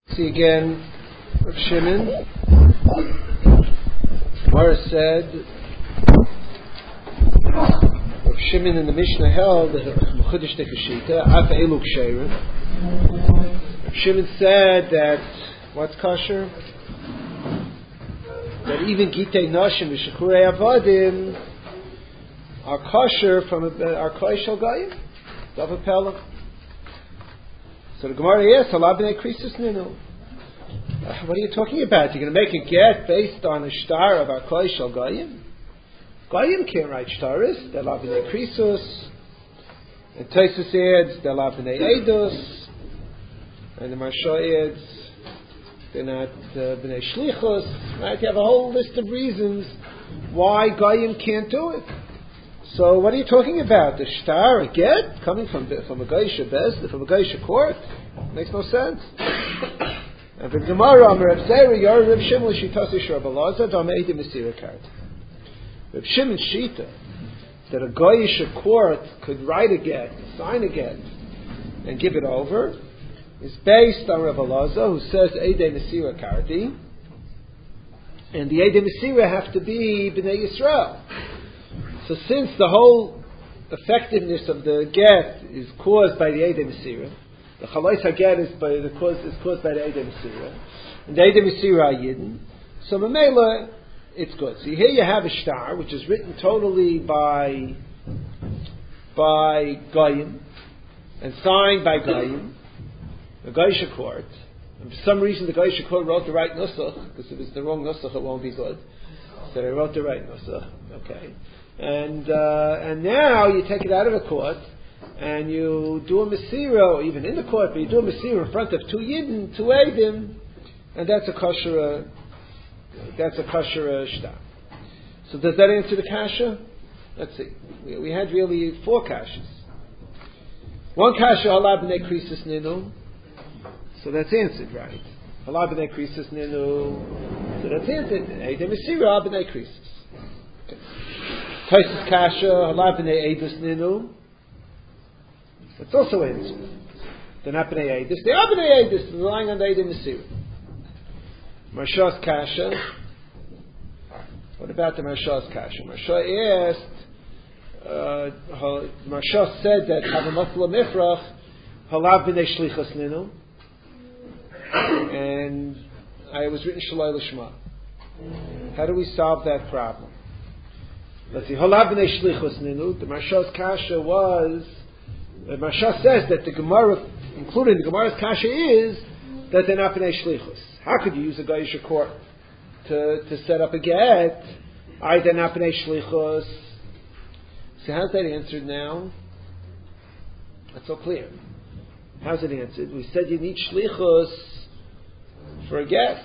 See again, Rav Shimon. Gemara said, Rav Shimon in the Mishnah held that Mechudesh Nekashita, Af Elu Ksherim. Rav Shimon said that what's kosher? That even Gitei Nashim V'Shekurei Avadim are kosher from our Koishal Gayim, Dava Pelach. So the Gemara asks, Allah b'nei krisus ninu. What are you talking about? You're going to make a get based on a shtar of Akoy Shal Goyim? Goyim can't write shtaris. They're Allah b'nei krisus. And Taisus adds, they're Allah b'nei edus. And the Marsha adds, they're not b'nei shlichus. Right? You have a whole list of reasons why Goyim can't do it. So what are you talking about? The shtar, a get, coming from a Geisha Bez, from a Geisha court? Makes no sense. And the Gemara, Rav Zera, Yor Rav Shimon, Shitasi Shor Balaza, Damei de Mesira Kart. Rav Shimon Shita, that a Geisha court could write a get, sign a get, and give it over, is based on Rav Alaza, who says Eidei Mesira Karti, and the Eidei Mesira have to be B'nai Yisrael. So since the whole effectiveness of the get is caused by the Eidei Mesira, the Chalais HaGet is caused by the Eidei Mesira, and the Eidei Mesira are Yidden, so Mamela, it's good. So here you have a shtar, which is written totally by Goyim, and signed by Goyim, the Geisha court, and for some reason the Geisha court wrote the right Nusach, because if it's the wrong Nusach it won't be good. So they wrote the right Nusach, okay. And now you take it out of the court and you do a Mesira, or even in the court, but you do a Mesira in front of two Yidden, two Eidim, and that's a kosher shtar. So does that answer the kasha? Let's see. We had really four kashas. One kasha, Allah b'nei krisus ninu. So that's answered, right? Allah b'nei krisus ninu. So that's answered. Eidei Mesira, Allah b'nei krisus. Taisus kasha, Allah b'nei edus ninu. That's also answered. They're not b'nei edus. They are b'nei edus. They're relying on the Eidei Mesira. Marsha's kasha. What about the Marsha's kasha? Marsha asked, Marsha said that Havamafla Mifrach, Allah b'nei shlichus ninu. And I was written Shalai Lishma. How do we solve that problem? Let's see. Halav b'nei shlichus ninu. The Marsha's kasha was. The Marsha says that the Gemara, including the Gemara's kasha, is that they're not b'nei shlichus. How could you use a Geisha court to set up a get? They're not b'nei shlichus. So how's that answered now? That's so clear. How's it answered? We said you need shlichus for a get.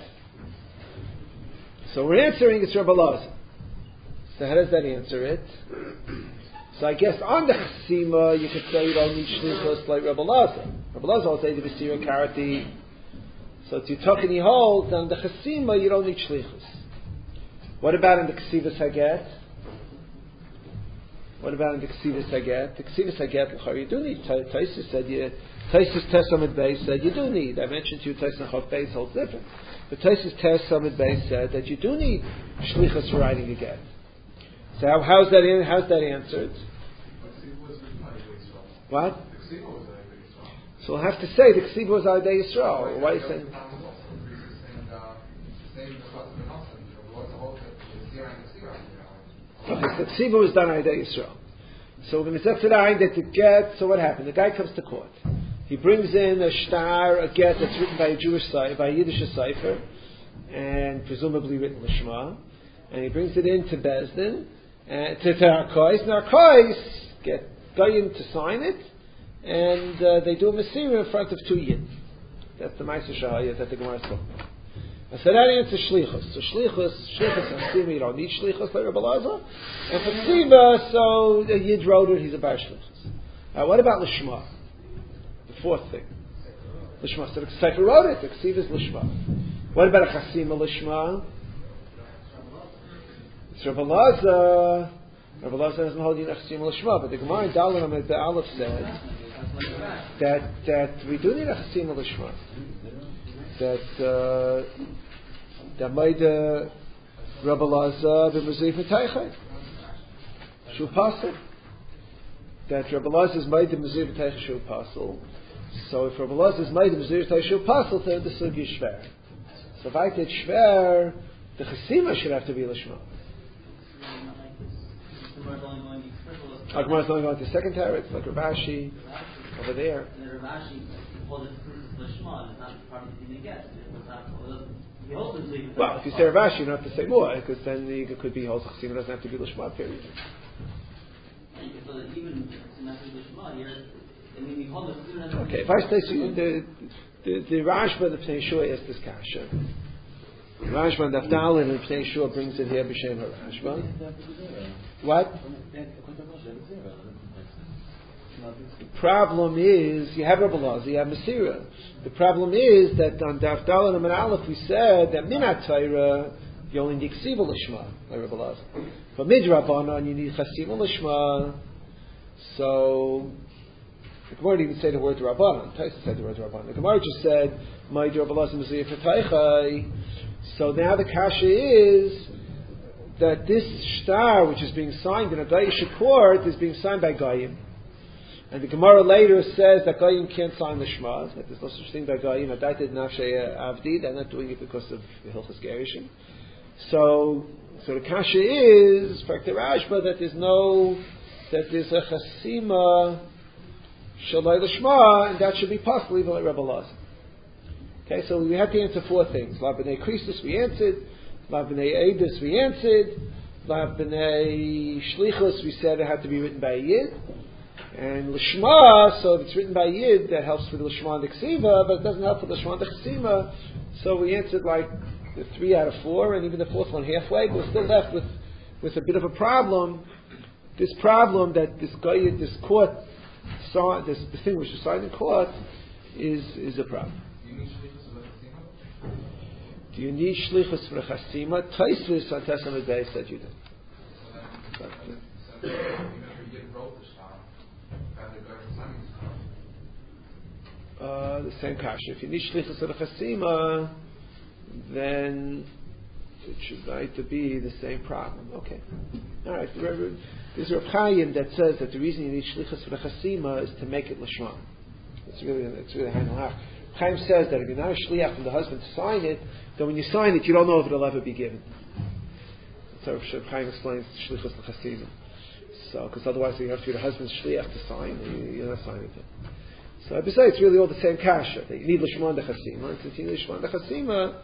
So we're answering it's Rabbi Lazar. So how does that answer it? So I guess on the Chasima you could say you don't need shlichus like Rabbi Lazar. Rabbi Lazar will say the Mesira Karati. So it's Yitzchak holds on the Chasima you don't need shlichus. What about in the Ksivas Haget? What about in the Ksivas Haget? The Ksivas Haget you do need. Taisus said Taisus Tesamid Beis said you do need. I mentioned to you Taisus Chaf Beis holds different. But Taisus Tesamid Beis said that you do need shlichus for writing a get. So how's that answered? What? So we'll have to say the Ksiva was Adei Yisrael. Why are you saying? Okay, the Ksiva was done Adei Yisrael. So we're going to set to the eye that the get. So what happened? The guy comes to court. He brings in a shtar, a get that's written by a Jewish cipher, by a Yiddish cipher, and presumably written Lishma, and he brings it into Bezdin. To Arkois, and Arkois get Goyim to sign it, and they do a Mesira in front of two Yid. That's the Ma'aser Shahaya that the Gemara is talking about. So that answers Shlichus. So Shlichus and Ksiva, you don't need Shlichus like Rabbi Lazar. And for Ksiva, so the Yid wrote it, he's a Bar Shlichus. What about Lishma? The fourth thing. Lishma. So the Sefer wrote it, the Ksiva is Lishma. What about a Chasima Lishma? It's Rabbi Lazar. Rabbi Lazar doesn't hold you Chasima Lishma, but the Gemara in Dalan Amid Aleph said that we do need a chasima l'shma. That made Rabbi Lazar b'mezuyif v'teichai. Shu pasel. That Rabbi Lazar's made the mezuyif v'teichai shu pasel. So if Rabbi Lazar's made the mezuyif v'teichai shu pasel, then the sugi is shver. So if I did shver, the chasima should have to be l'shma. Gemara's only going to the second tower. It's like Rav Ashi over there. Well, if you say Rav Ashi, you don't have to say more, because then it could be holds chasima doesn't have to be l'shma. Period. Okay, if I say the Rashba and the Pnei Yeshua is this kasha. Rashba and Dafdalin and Pnei Yeshua brings it here b'shem HaRashba. What? The problem is you have Rabbi Lazar, you have Masira. The problem is that on Dafdalin and Aleph we said that Minat Torah you only need Ksiva L'Shma by Rabbi Lazar. For Midrabanan you need Chasiva L'Shma. So the Gemara didn't even say the word Rabbanan. Taisa said the word Rabbanan. The Gemara just said, "My Rabbi Lazar Mezuyif v'teichai." So now the kasha is that this shtar, which is being signed in a Gayish court, is being signed by Gayim. And the Gemara later says that Gayim can't sign the Shmas, that there's no such thing by Gayim. Adaited nafshei avdi, they're not doing it because of the Hilchos Gerishim. So the kasha is, for the Rashba, that there's a chasima shalai l'shma, and that should be possible even like Rebbe Lazar. Okay, so we had to answer four things. La b'nei Christus we answered, La b'nei Eidus we answered, La b'nei Shlichus we said it had to be written by a Yid, and l'shma, so if it's written by a Yid, that helps with l'shma and the ksiva, but it doesn't help with l'shma and the chasima. So we answered like the 3 out of 4, and even the fourth one halfway, but we're still left with a bit of a problem. This problem that this court saw, this thing which was signed in court, is a problem. Do you need shlichus for a chasima? Taisvis on Testament Day said you do. The same kasha. If you need shlichus for a chasima, then it should right to be the same problem. Okay. All right. There's a Reb Chaim that says that the reason you need shlichus for the chasima is to make it l'shma. It's really hanalach. Chaim says that if you're not a shliach from the husband to sign it, then when you sign it, you don't know if it'll ever be given. So Reb Chaim explains shlichus l'chasima. So, because otherwise you have to be the husband's shliach to sign, and you're not signing it. So I would say it's really all the same kasha. That you need l'shma and the chasima, and since you need l'shma and the chasima.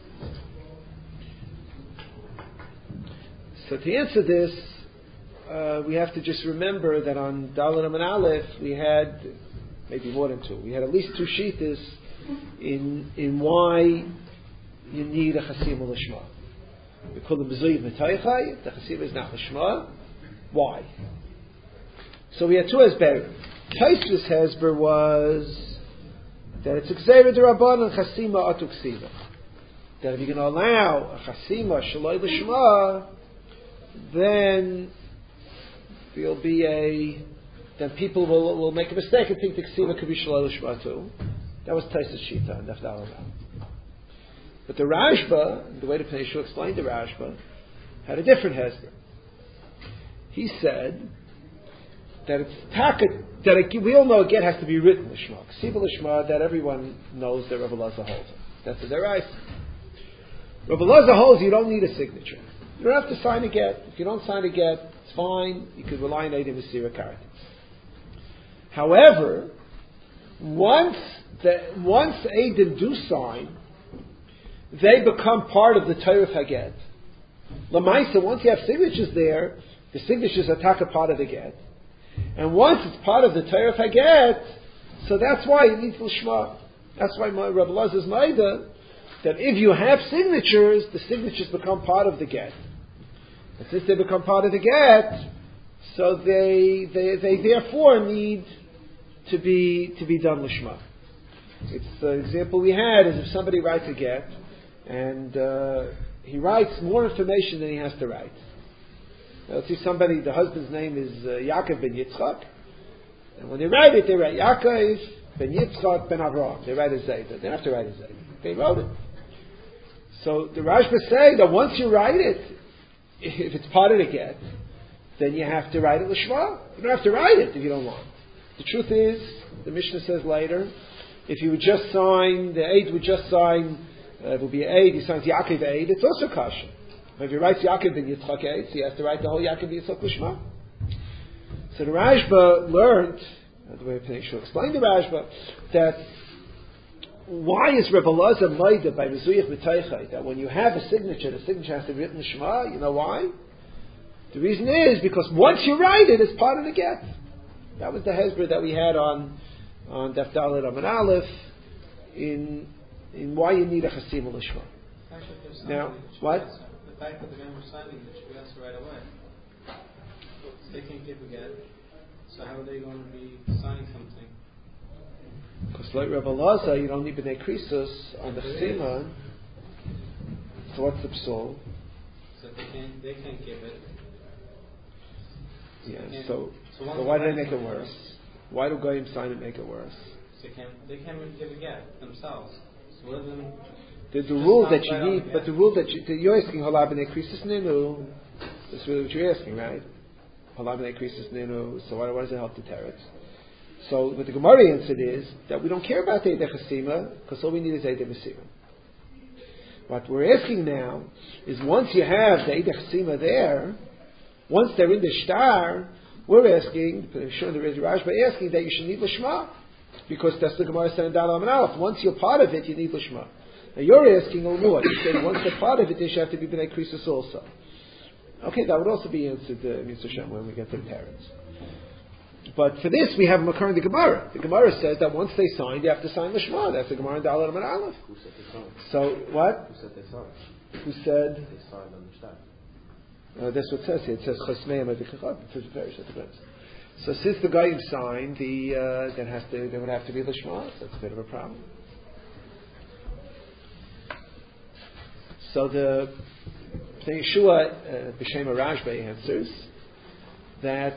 So to answer this, we have to just remember that on Dalet and Aleph we had maybe more than 2. We had at least 2 shittas in why you need a chasima l'shma. We call them mezuyif v'teichai. The chasima is not l'shma. Why? So we had 2 hesberim. Taisvis hesber was that it's gzeira d'Rabbanan chasima atu ksiva. That if you're going to allow a chasima shaloi l'shma, then there'll be then people will make a mistake and think the ksiva could be shaloi l'shma too. That was Taisa's shita and Dafdal. But the Rashba, the way the Pnei Yeshua explained the Rashba, had a different hesber. He said that it's takat, we all know a get has to be written l'shma. Ksiva l'shma, that everyone knows that Rabbi Lazar holds it. That's the Derais. Rabbi Lazar holds you don't need a signature. You don't have to sign a get. If you don't sign a get, it's fine. You could rely on Eidim Mesira Karta. However, once Eidim do sign, they become part of the Torah Haget. Lamaisa, once you have signatures there, the signatures are taka part of the get. And once it's part of the Torah Haget, so that's why you need L'shma. That's why Rabbi Lazar's Maida, that if you have signatures, the signatures become part of the get. And since they become part of the get, so they therefore need to be done l'shma. It's the example we had is if somebody writes a get and he writes more information than he has to write. Now, let's see, the husband's name is Yaakov ben Yitzchak, And when they write it, they write Yaakov ben Yitzchak ben Avraham. They write a Zayda. They don't have to write a Zayda. They wrote it. So the Rashba say that once you write it, if it's part of the get, then you have to write it l'shma. You don't have to write it if you don't want. The truth is, the Mishnah says later, if you would just sign, the Eid would just sign, it would be Eid, he signs Yaakov Eid, it's also kasha. But if he writes Yaakov ben Yitzchak Eid, so he has to write the whole Yaakov ben Yitzchak l'shma. So the Rashba learned, the way I should explain the Rashba, that why is Rebbe Elazar Maida by Mezuyach B'Teichai that when you have a signature, the signature has to be written Shema? You know why? The reason is because once you write it, it's part of the get. That was the hezbollah that we had on Daf Dalet Amud Aleph in why you need a Chasima L'Shema. Now, what? The fact that the guy was signing it should be answered right away. So they can't give a get. So how are they going to be signing something? Because like Rebbe Elazar, you don't need B'nai Krisus on the Chasima. So what's the psal? So they can't give it. Yeah. So why do they make it worse? Why do Goyim sign it make it worse? So they can't really give a get themselves. So what are them? The rule that you need, but the rule that you're asking Halab B'nai Krisus Ninu. That's really what you're asking, right? Halab B'nai Krisus Ninu. So why does it help the teretz? So what the Gemara answered is that we don't care about the Eidei Chasima because all we need is Eidei Mesira. What we're asking now is once you have the Eidei Chasima there, once they're in the shtar, we're asking, sure the Rezi Rashba asking that you should need Lishma because that's the Gemara said in Dal Amud Aleph. Once you're part of it, you need Lishma. Now you're asking more. You said once they're part of it, they should have to be B'nai Krisus also. Okay, that would also be answered Mr. Shem when we get to the parents. But for this, we have a makar in the Gemara. The Gemara says that once they sign, they have to sign the Shema. That's the Gemara in Dalet Amud Aleph. Who said they signed? So, what? Who said they signed? Who said? They signed on the shtab. That's what it says here. It says Chosmeim Adikachab. It says very different. So since the Goyim signed, there would have to be the Shema. So that's a bit of a problem. So the Yeshua B'Shem Rashba answers that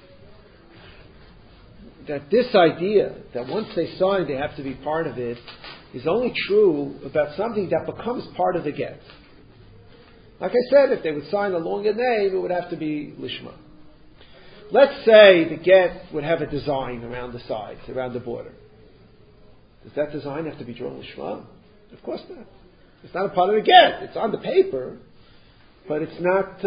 this idea that once they sign they have to be part of it is only true about something that becomes part of the get. Like I said, if they would sign a longer name, it would have to be Lishma. Let's say the get would have a design around the sides, around the border. Does that design have to be drawn Lishma? Of course not. It's not a part of the get. It's on the paper, but it's not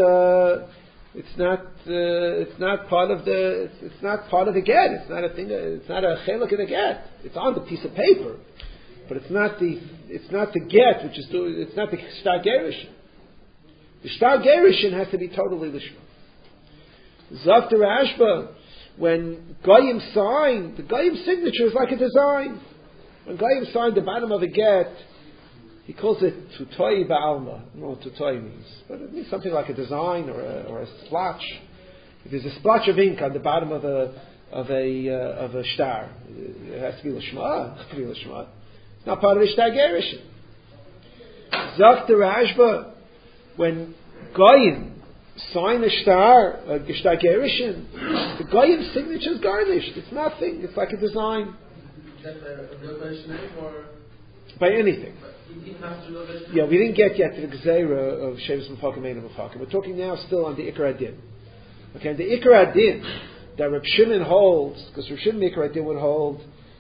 part of the. It's not part of the get. It's not a thing. It's not a chelak of the get. It's on the piece of paper, but it's not the. It's not the get, which is. It's not the shtar gerushin. The shtar gerushin has to be totally lishma. Zakta Rashba, when Goyim sign, the Goyim signature is like a design. When Goyim signed the bottom of a get, he calls it tutoi ba'alma. I don't know what tutoi means, but it means something like a design or a splotch. If there's a splotch of ink on the bottom of a shtar, it has to be l'shma. It has to be l'shma. It's not part of the shtar gerushin. Zakta Rashba, when Goyim sign a shtar gerushin, the Goyim signature is garnished. It's nothing. It's like a design. Is that a real name or by anything? Yeah, we didn't get yet to the Gzeira of Shevis Mefakim Ein Mefakim. We're talking now still on the Ikar Adin. Okay, and the Ikar Adin that Reb Shimon holds, because Reb Shimon Ikar Adin would hold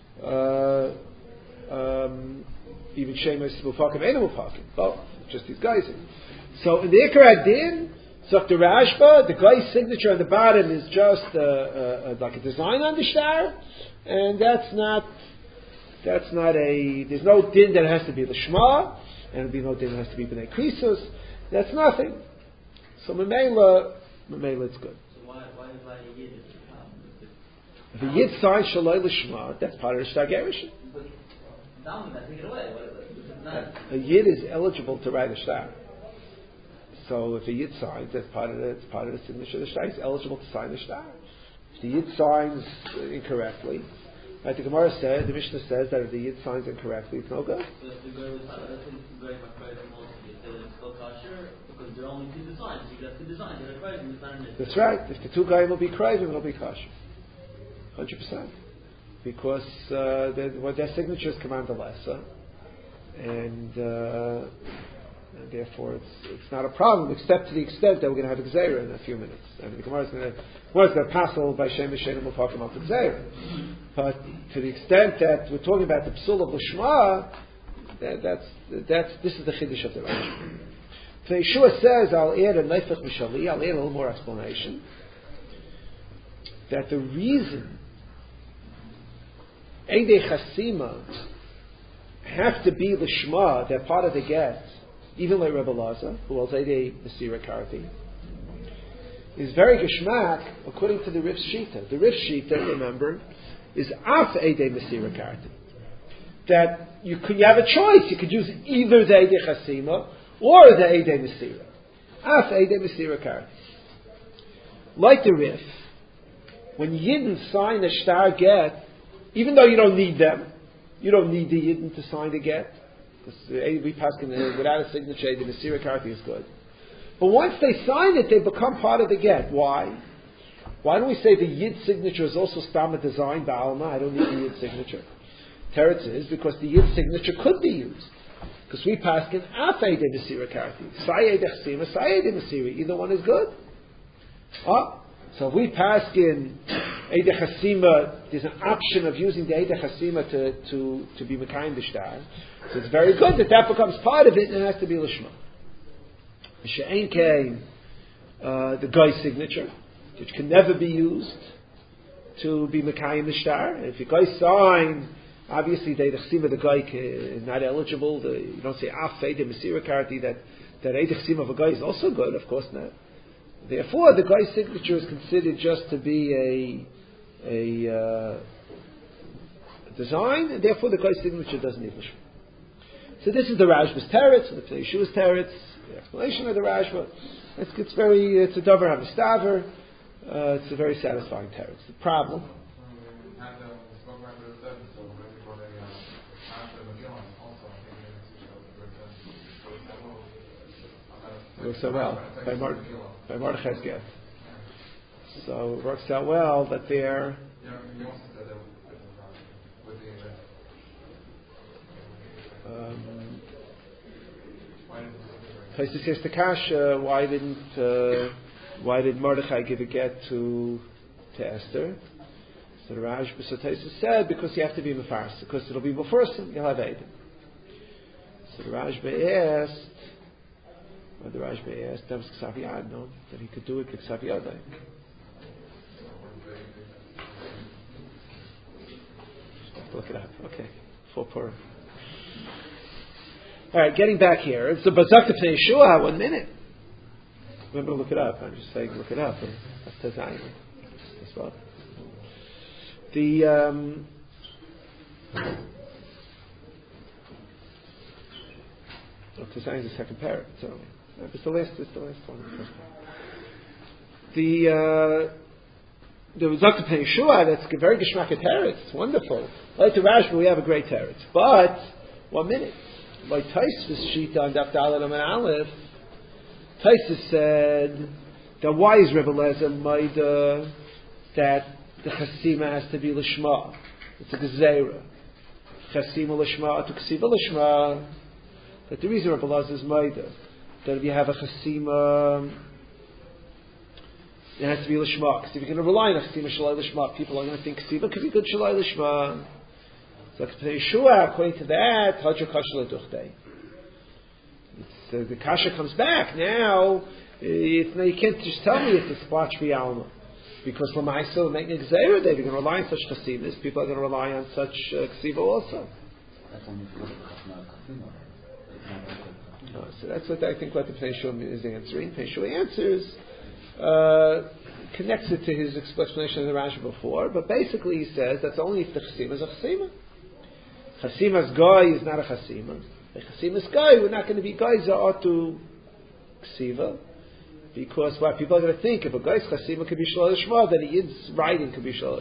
even Shevis Mefakim Ein Mefakim. Both, just these guys. So in the Ikar Adin, Dr. Rashba, the guy's signature on the bottom is just like a design on the shtar, and that's not a. There's no din that has to be the Shema, and there'll be no din that has to be B'nai Krisus. That's nothing. So Memela it's good. So why a Yid? If a Yid signs Shaloi L'Shema, that's part of the Shtar Gerushin. But now we take it away. A Yid is eligible to write a shtar. So if a Yid signs, it's part of the signature of the shtar. He's eligible to sign the shtar. If the Yid signs incorrectly, right, the Gemara said, the Mishnah says that if the Yid signs incorrectly, it's no good. So if the girl is very much it's still kosher because there are only two designs. You got two designs. It's not an issue. That's right. If the two guys will be krayvim, it'll be kosher. 100%. Because their signature is command lesser, and therefore it's not a problem, except to the extent that we're going to have Gzeira in a few minutes. And the Gemara is going to passel by Shem V'Shem, we'll talk about the Gzeira. But to the extent that we're talking about the Psul of Lishma, this is the Chiddush of the Rashi. So Yeshua says, I'll add a Neifach Mishali, I'll add a little more explanation, that the reason Eidei Chasima have to be Lishma, they're part of the get, even like Rebbe Laza, who was Eidei Mesira Karti, is very Geshmak according to the Rif Shita. The Rif Shita, remember, is Af Eidei Mesira Karti. That you have a choice. You could use either the Eidei Chasima or the Eidei Mesira. Af Eidei Mesira Karti. Like the Rif, when Yidden sign a Shtar get, even though you don't need them, you don't need the Yidden to sign the get, because we pass without a signature, the Mesira Karti is good. But once they sign it, they become part of the get. Why? Why don't we say the Yid signature is also Stama design Ba'alma? I don't need the Yid signature. Teretz is because the Yid signature could be used. Because we pass in Afei de Mesira Karti. Sayeh de Chasima, Sayeh de Mesira. Either one is good. So if we pass in Eide Chasima, there's an option of using the Eide Chasima to be Mekayim B'Shtar. So it's very good that becomes part of it and it has to be Lishma. She'en came the guy's signature, which can never be used to be Mekayim B'Shtar. If the guy sign, obviously the Eide Chasima, the guy is not eligible. You don't say Afei de Mesira Karti, that Eide Chasima of a guy is also good, of course not. Therefore, the guy's signature is considered just to be a design, and therefore the guy's signature doesn't need Lishma. So this is the Rashba's teretz, and the Yeshua's teretz, the explanation of the Rashba. It's a davar hamistaver. It's a very satisfying teretz. The problem. It works out well by Mordechai's get. So it works out well that they're. Taisus says to Kasha, why did Mordechai give a get to Esther? So the Rashba, so Taisus said because you have to be Mefaris, because it'll be before you'll have Eidim. So the Rashba asked. The Rashba asked, that was Ksaviyad, no? That he could do it Ksaviyad. Look it up. Okay. Full Purim. Alright, getting back here. It's the Bazak to Yeshua, 1 minute. Remember to look it up. I'm just saying look it up. That's Zayin. That's well. Zayin is the second pair. So it's the last one. The Bazak to Yeshua, that's a very Geshmak teretz. It's wonderful. Like the Rashba, we have a great teretz. But 1 minute. By Taisus Shita on Daf Dalet Amud Aleph, Taisus said that why is Rebbe Lezer Maida that the Chasima has to be Lishma? It's a Gezeira. Chasima Lishma to Ksiva Lishma. That the reason Rebbe Lezer is Maida that if you have a Chasima, it has to be Lishma. Because if you're going to rely on a Chasima Shalai Lishma, people are going to think Ksiva could be good Shalai Lishma. So Yeshua, according to that, Hadra Kasha Leduchtei. The Kasha comes back. Now you can't just tell me it's a Splach V'Alma. Because Lamaisa, making a Gzeira, they're going to rely on such Chasimas. People are going to rely on such Ksiva also. So that's what I think what the Yeshua is answering. Yeshua answers, connects it to his explanation of the Rashi before, but basically he says that's only if the Chasima is a Chasima. Chasima's guy is not a Chasima. The Chasima's guy, we're not going to be guys that ought to Ksiva, because what people are going to think, if a guy's Chasima could be Shalal Shma, then he is writing could be Shalal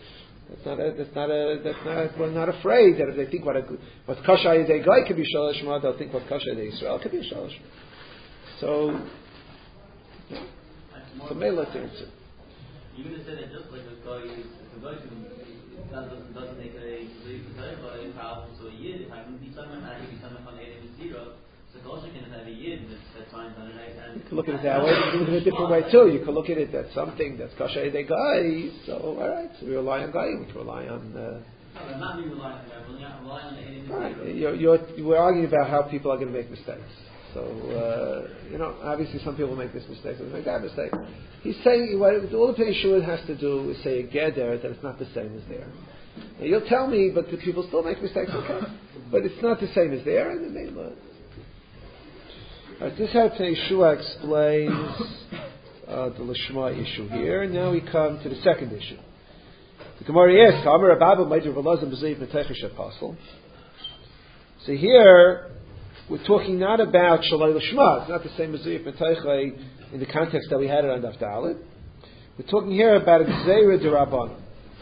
Shma. We're not afraid that if they think what Kasha is a guy could be Shalal Shma, they'll think what Kasha is Israel could be Shalal Shma. So May let's answer. You would have said that just like a guy doesn't make a problem, so a yid, if I can be someone, I can be someone on 8 and 0, so Gosha can have a yid that's fine on an 8. You can look at it that way, you can look at it a different way too. You can look at it that something that's Kasha Ede Guy, so alright, so we rely on Guy, we can rely on. No, I'm not relying on that, I'm relying on 8 and 0. Right, we're arguing about how people are going to make mistakes. So, obviously some people make this mistake, some make that mistake. He's saying, all the Pnei Shua has to do is say a geder that it's not the same as there. Now you'll tell me, but the people still make mistakes, okay. But it's not the same as there, and they may learn. Alright, this is how Pnei Shua explains the Lishma issue here, and now we come to the second issue. The Gemara asks, Amar Abba Meidir Velazim B'Zeiv Metechish Apostle. So here, we're talking not about Shalai Lishma. It's not the same as Zuyif Metaychay in the context that we had it on Daf Dalet. We're talking here about a Gzeira D'Rabbanan.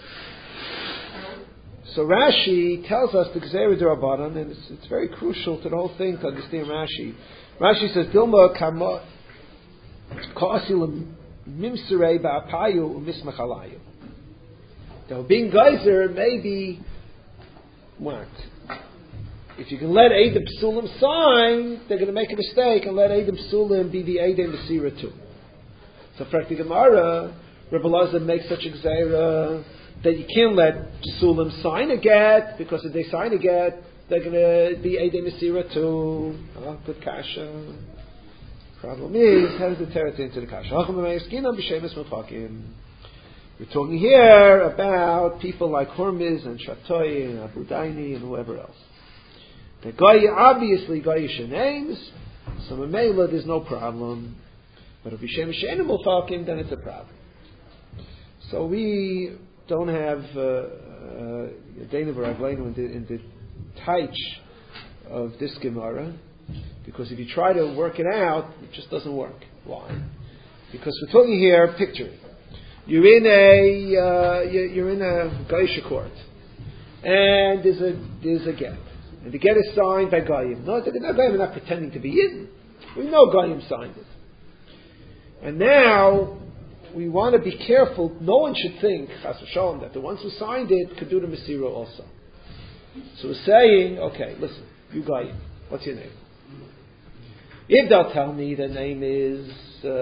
So Rashi tells us the Gzeira D'Rabbanan, and it's very crucial to the whole thing to understand Rashi. Rashi says, Dilma Kama Ka'asil Mimserei Ba'apayu U'mismachalayu. Now, being geyser may be what? If you can let Eidim Psulim sign, they're going to make a mistake and let Eidim Psulim be the Eidim Mesira too. So, for the Gemara, Rebbe Lazar makes such a gzeira that you can't let Psulim sign a get, because if they sign a get, they're going to be Eidim Mesira too. Good kasha. Problem is, how does the Torah into the kasha? We're talking here about people like Hormiz and Shatoi and Abu Daini and whoever else. The Goy, obviously Goyish names, so Mamela there's no problem. But if Yishem She'enim Mulfakim, then it's a problem. So we don't have Yadenu V'Ragleinu in the taich of this Gemara, because if you try to work it out, it just doesn't work. Why? Because we're talking here, picture. You're in a Goyish court, and there's a get. And the get is signed by Goyim. No, Goyim are not pretending to be Yidden. We know Goyim signed it. And now, we want to be careful. No one should think, Chas v'Shalom, that the ones who signed it could do the Mesira also. So we're saying, okay, listen, you Goyim, what's your name? If they'll tell me the name is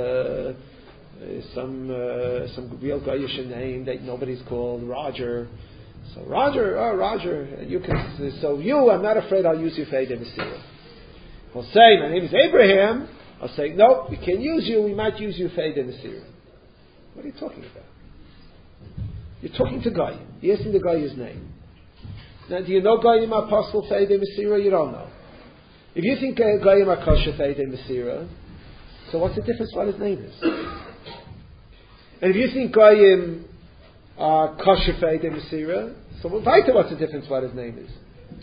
some real Goyish name that nobody's called, Roger. So Roger, you can. So I'm not afraid. I'll use you for Eidim Mesira. I'll say my name is Abraham. I'll say no, we can't use you. We might use you for Eidim Mesira. What are you talking about? You're talking to Goyim. You're asking the guy his name. Now, do you know Goyim are possible for Eidim Mesira? You don't know. If you think Goyim are kosher for Eidim Mesira, so what's the difference what his name is? And if you think Goyim kosher for Eidim Mesira, so what's the difference what his name is?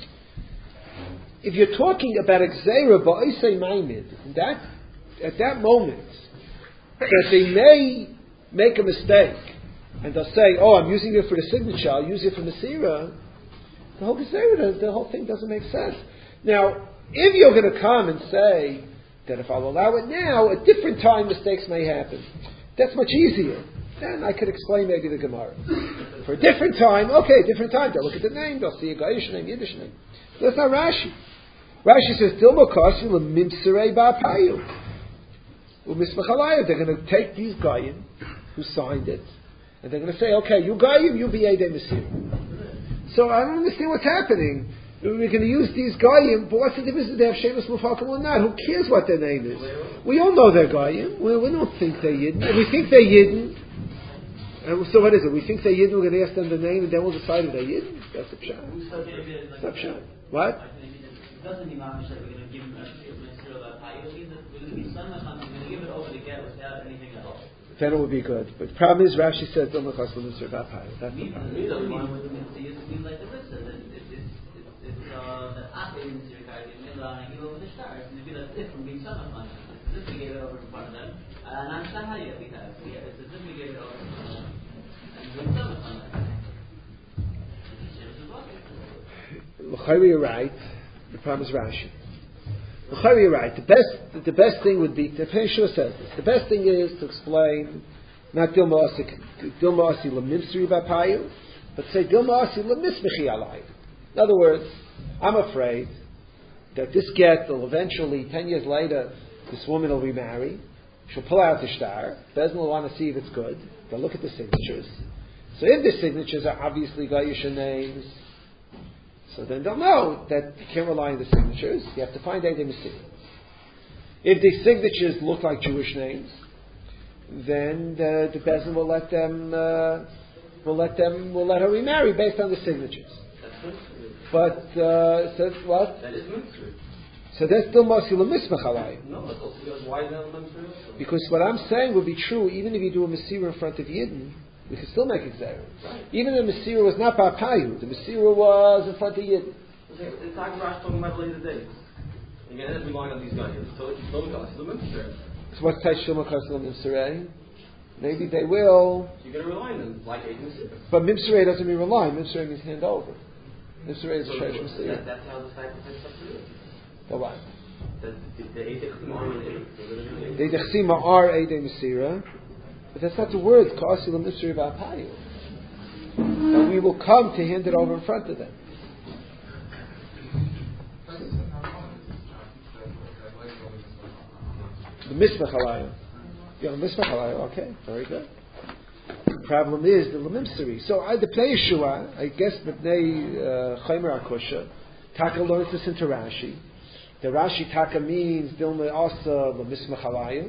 If you're talking about a Gzeira ba'isei maimid, at that moment, that they may make a mistake, and they'll say, oh, I'm using it for the signature, I'll use it for Mesira, the whole Gzeira, the whole thing doesn't make sense. Now, if you're going to come and say that if I'll allow it now, at different time mistakes may happen, that's much easier. Then I could explain maybe the Gemara. For a different time, different time. They'll look at the name, they'll see a Goyish name, Yiddish name. So that's not Rashi. Rashi says, Dilma Kasi l'mimserei ba'apayu. U'mismachalayu. They're going to take these Goyim who signed it, and they're going to say, okay, you Goyim, you be Eidei Mesira. So I don't understand what's happening. We're going to use these Goyim, but what's the difference if they have Shemus Mufakim or not? Who cares what their name is? We all know they're Goyim. We don't think they're Yidden. If we think they're Yidden, so what is it? We think they're Yidden, we're going to ask them the name, and then we'll decide if they're Yidden? That's a pshat. That's a pshat. What? It doesn't mean that we're going to give them a Mesira ba'apayu. We're going to be son of something, we're going to give it over to get without anything at all. Then it would be good. But the problem is, Rashi says, don't look us with Mesira ba'apayu. That's the problem. It doesn't mean what the Mesira is. It means like the Rissa. It's the Ate Mesira card, and I give over the stars. And it'd be like this from being son of something. It's just we gave it over to part of them. And I'm Shahaya we have. It's just we gave it over to them. And being son of something. L'chayri, you're right. The problem is Rashi. You're right. The best thing would be, the Pnei Shua says this, the best thing is to explain Not Dilma Asi Lemimsri Bapayu, but say Dilma Asi Lemismechi Alai. In other words, I'm afraid that this get will eventually, 10 years later, this woman will remarry. She'll pull out the shtar. Bezin will want to see if it's good. They'll look at the signatures. So if the signatures are obviously Gaisha names, so then they'll know that you can't rely on the signatures. You have to find Eidei Mesira. If the signatures look like Jewish names, then the Bezin will let her remarry based on the signatures. But so what? That is mitzvah. So that's still Masi Lemismach Alayim. No, that's also because why is that mitzvah? Because what I'm saying would be true even if you do a Mesira in front of Yidden, we can still make it Zera. Right. Even the Mesira was not Ba'apayu, the Mesira was in front of Yidden. It's like Rash talking about later days. You're going to end up relying on these guys. So it's still the mitzvah. So what's Taish Shilma Kaslam Mimsarei? Maybe they will. You're going to rely on them like Eid Mesira. But Mimsarei doesn't mean rely. Mimsarei means hand over. Mimsarei is a Shresh Mesira. That's how the cycle takes up to it. The what? The Eid Chima The Dechsima are Eidei Mesira. But that's not the word. Ka'asi Lemimsarei Ba'apayu. And we will come to hand it over in front of them. The Mismach Halayim. Yeah, the Mismach Halayim. Okay, very good. The problem is the Lemimsari. So the Pnei Yeshua, I guess the Pnei Chaimer Akusha, Taka learns this into Rashi. The Rashi Taka means Dilma Asa Lemismach Halayim.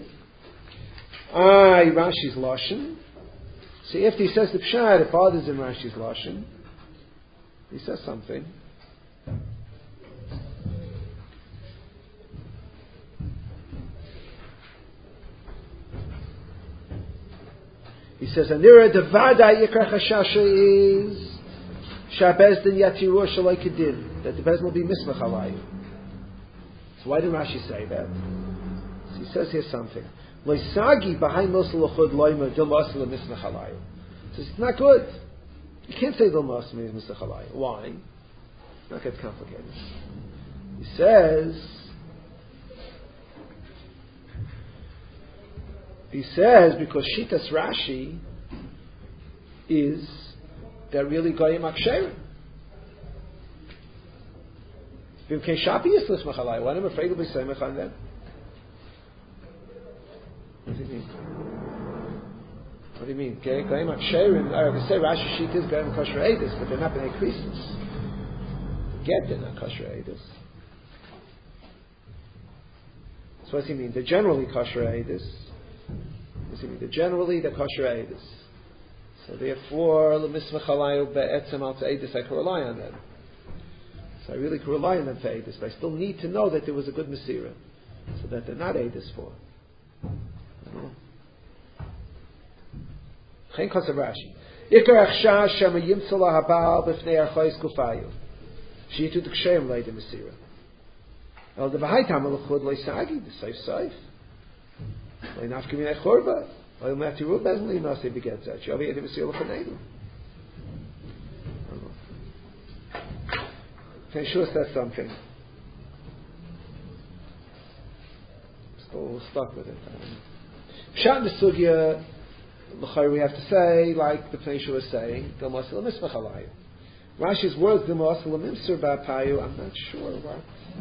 Rashi's Lashon. See, if he says the Pshat, it bothers him Rashi's Lashon. He says something. He says, Anira Devada Yikra Chashasha is Shabezdin Yatiru Shalai Kedin, that the Bezdin will be Mismach Halayim. So why did Rashi say that? So he says here something. Loisagi behind Mosel Lachud Loima Dilma Asla Mismach Halayim. He says, it's not good. You can't say Dilma Asla Mismach Halayim. Why? It's not get complicated. He says because Shitas Rashi is that really Goyim Aksherim. V'imkei Shapi Yislis Machalai. Why am I afraid to be Semech on them? What do you mean? What do you mean? Goyim Aksherim. We say Rashi Shit is Goyim Kosher Eidus, but they're not B'nai Krisis. Get they're not Kosher Eidus. So what does he mean? They're generally Kosher Eidus. They're generally the kosher eidus. So therefore, l'mismach halayu be'etzem al eidus, I can rely on them. So I really can rely on them for eidus, but I still need to know that there was a good mesira, so that they're not eidus for. Chen kosav Rashi. Ikar achsha shema yimtzala habal b'fnei archayis kufayu. Shiyitu d'ksheim leid mesira. El the b'haitam alachud loisagi the saif. Thank sure says something. Still stuck with it. Pshat the sugya, we have to say, like the Pnei Yeshua was saying, Rashi's words, I'm not sure what.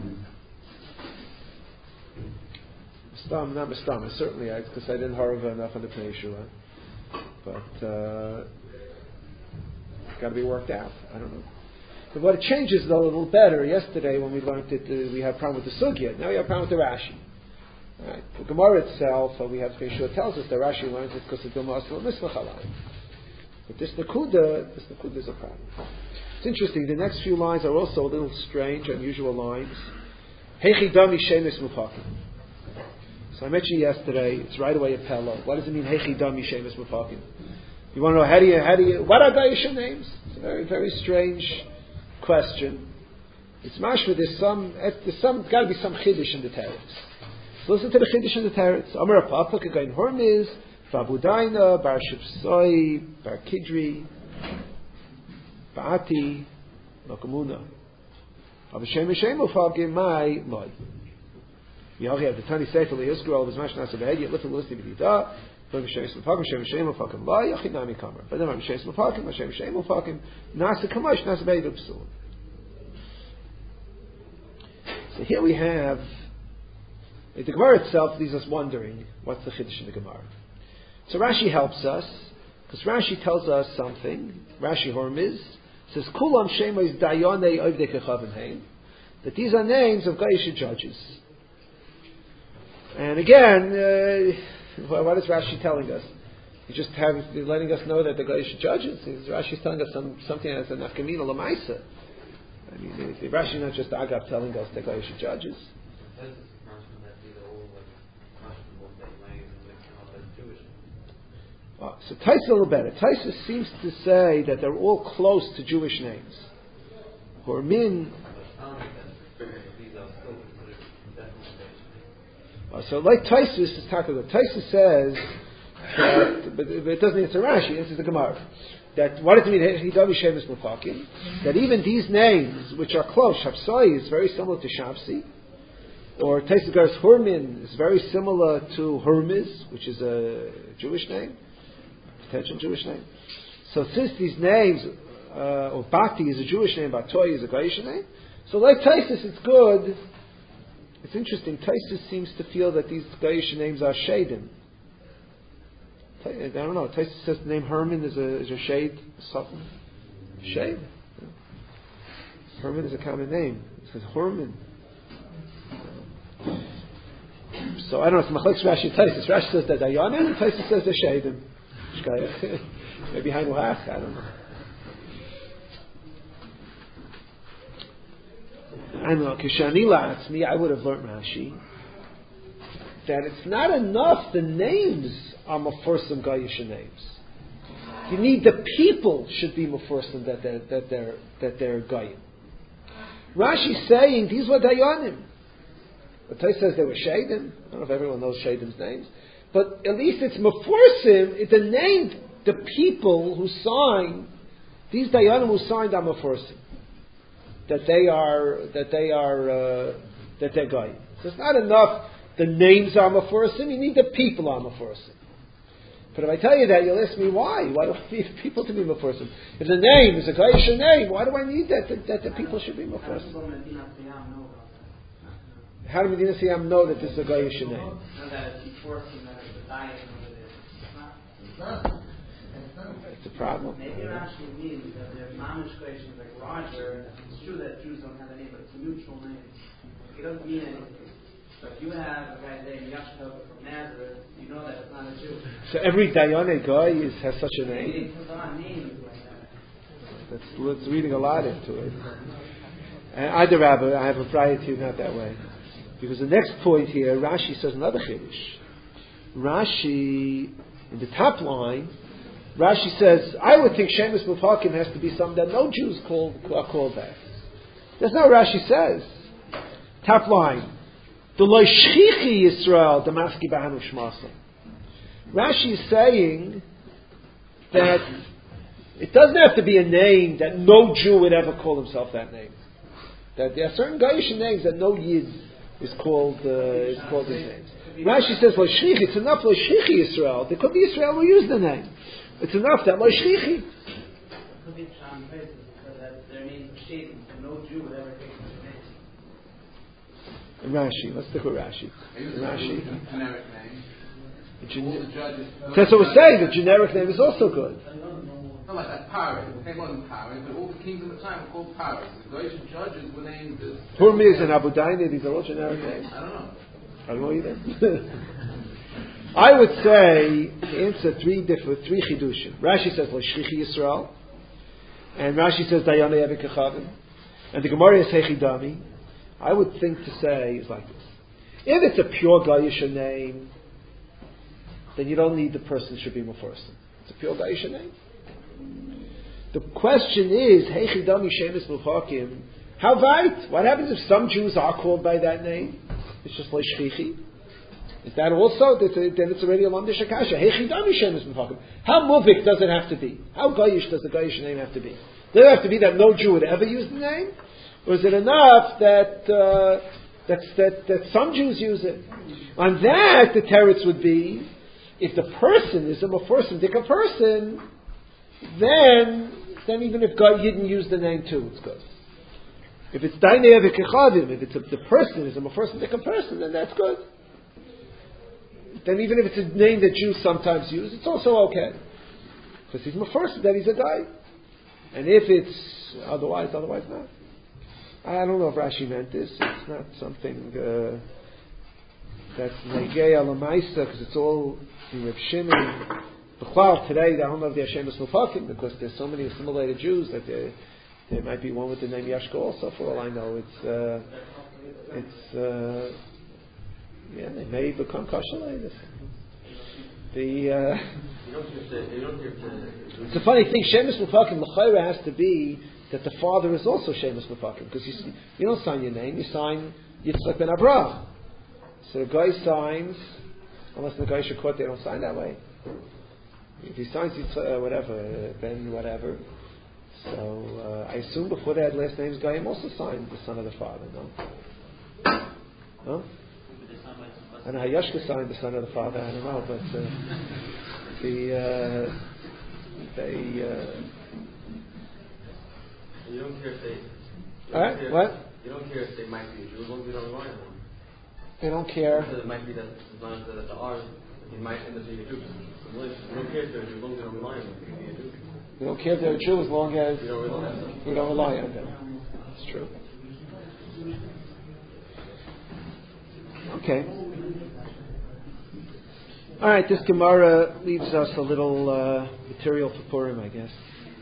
Not Mistam, certainly, because I didn't harva enough on the Pnei Yeshua. But it's got to be worked out. I don't know. But what it changes, though, a little better. Yesterday, when we learned it, we had a problem with the Sugya. Now we have a problem with the Rashi. Right. The Gemara itself, we have Pnei Yeshua tells us that Rashi learns it because of Dilma Asla Mismach Halayim. But this Nakuda is a problem. It's interesting. The next few lines are also a little strange, unusual lines. Hechi Dami Shemis Mufakim. So I mentioned yesterday, it's right away a Pella. What does it mean, Hechi Dami Shemis Mufakim? You want to know, how do you, what are Gaisha names? It's a very, very strange question. It's mashma, there's got to be some Chiddush in the Teretz. So listen to the Chiddush in the Teretz. Amar Papa, Kagain Hormiz, Vabudaina, Bar Shipsoi, Bar Kidri, Ba'ati, Makamuna. Avashem Hashem Mufakim, Mai, Moi. You have the Tani Sefer Yisrael was Mashnas of Hedi, Lifin Listi B'Dida, But Hashem Mufakim, Hashem Mufakim, La Yachid Nami Kamer. But then Hashem Mufakim, Hashem Mufakim, Nasa Kamash, Nasa Beidu Psul. So here we have, the Gemara itself leaves us wondering, what's the Chiddush in the Gemara? So Rashi helps us, because Rashi tells us something. Rashi Hormiz says, Kulam Shema is Dayane Ovdei Kechavim Heim, that these are names of Gaisha judges. And again, what is Rashi telling us? He's just letting us know that the Gaisha judges. Rashi's telling us something as a nafkamina lamaisa. I mean, the Rashi not just Agav telling us that Gaisha judges. So Taisa a little better. Taisa seems to say that they're all close to Jewish names. Hormin. So like Taisa is talking about. Taisa says that, but it doesn't answer Rashi. It answers the Gemara. That what does it mean? Hidavi Shemus Mufakim. That even these names, which are close, Shapsai is very similar to Shapsi, or Taisa Garis Hurmin is very similar to Hermes, which is a Jewish name. Potential Jewish name. So since these names, or Bati is a Jewish name, Batoy is a Gaisha name, so like Taisus, it's good. It's interesting. Taisus seems to feel that these Gaisha names are Shadim. I don't know. Taisus says the name Herman is a shade, something. Shade. Yeah. Herman is a common name. It says Herman. So I don't know. It's Machlekes Rashi and Taisus. Rashi says that Dayanim, and Taisus says the Shadim. Maybe Hainuach, I don't know. I don't know. Kishani La'atzmi, I would have learned Rashi that it's not enough the names are Mefursim Gaisha names. You need the people should be Mefursim that they're Gayim. Rashi's saying these were Dayanim. But Tais says they were Shadim. I don't know if everyone knows Shadim's names. But at least it's Mefursim, it's a name, the people who signed, these Dayanim who signed are Mefursim. That they're Gayim. So it's not enough the names are Mefursim, you need the people are Mefursim. But if I tell you that, you'll ask me why? Why do I need people to be Mefursim? If the name is a Gaisha name, why do I need that the people should be Mefursim? How do Medina Siyam know that this is a Gaisha name? It's a problem. Maybe it actually means that their mamish creation is like Roger. It's true that Jews don't have a name, but it's a neutral name. It doesn't mean anything. So if you have a guy named Yashkov from Nazareth, you know that it's not a Jew. So every Dayane guy has such a name? He puts on names like that. That's reading a lot into it. And either Rabbi, I have a prior to you, not that way. Because the next point here, Rashi says another Chiddush. Rashi, in the top line, Rashi says, I would think Shemus Mufakim has to be something that no Jews are called that. That's not what Rashi says. Top line. The Loishchichi Yisrael, the Maski Bahanu Shmasa. Rashi is saying that it doesn't have to be a name that no Jew would ever call himself that name. That there are certain Gaisha names that no Yid is called these names. Rashi says Loishchichi, it's enough Loishchichi Yisrael. There could be Israel who use the name. It's enough that Loishchichi. It could be Sham Pesach, so that their name is Shadim, and no Jew would ever take their name. Rashi, let's stick with Rashi. Rashi. Generic name. That's what we're saying. The generic name is also good. Not like that Paris. It wasn't Paris, but all the kings of the time were called Paris. The Gaisha judges were named as Hurmiz and Abu Daini, these are all generic names. I don't know either. I would say the answer three chidushim. Rashi says L'shchichi Yisrael, and Rashi says Dayane Evik Kechavim, and the Gemara is Hechidami. I would think to say is like this: if it's a pure Gaisha name, then you don't need the person should be Mefursim. It's a pure Gaisha name. The question is Hechidami Shemus Mufakim. How weit? What happens if some Jews are called by that name? It's just L'shchichi. Is that also? Then it's already a Lamdish Akasha. Hechidami Shemus Mufakim. How muvik does it have to be? How Gayish does the Gayish name have to be? Does it have to be that no Jew would ever use the name? Or is it enough that some Jews use it? On that, the teretz would be If the person is a Meforsim Dika person, then even if God didn't use the name too, it's good. If it's Dainei V'Kechadim, if the person is a Meforsim Dika person, then that's good. Then even if it's a name that Jews sometimes use, it's also okay. Because he's Meforsim, that he's a guy. And if it's otherwise not. I don't know if Rashi meant this. It's not something that's Negei Alamaisa, because it's all in Reb Shimon. B'chlal, today, I don't know if they're Shemus Mufakim, because there's so many assimilated Jews that there might be one with the name Yashko also, for all I know. They may become kosher later. It's a funny thing. Shemus Mufakim l'chayra has to be that the father is also Shemus Mufakim, because you don't sign your name, you sign Yitzchak ben Abraham. So the guy signs, unless the guy Shekot, they don't sign that way. If he signs Ben whatever. So I assume before they had last names, Goyim also signed the son of the father. No. I know how Yashka signed the son of the father. I don't know, but you don't care if they. What? You don't care if they might be a Jew, as long as you don't rely on them. They don't care. So it might be that as long as the R, he might end up being a Jew. You don't care if they're a Jew, as long as you don't rely on them. Be a Jew. We don't care if they're a Jew as long as we don't rely on them. We don't rely on them. It's true. Okay. All right, this Gemara leaves us a little material for Purim, I guess.